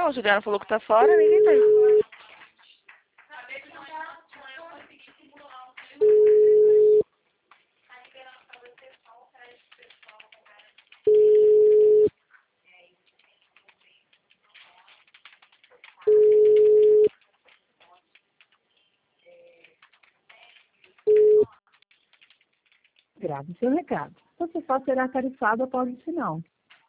Não, o Juliano falou que tá fora, ninguém tá aí. Grave seu recado. Você só será tarifado após o sinal.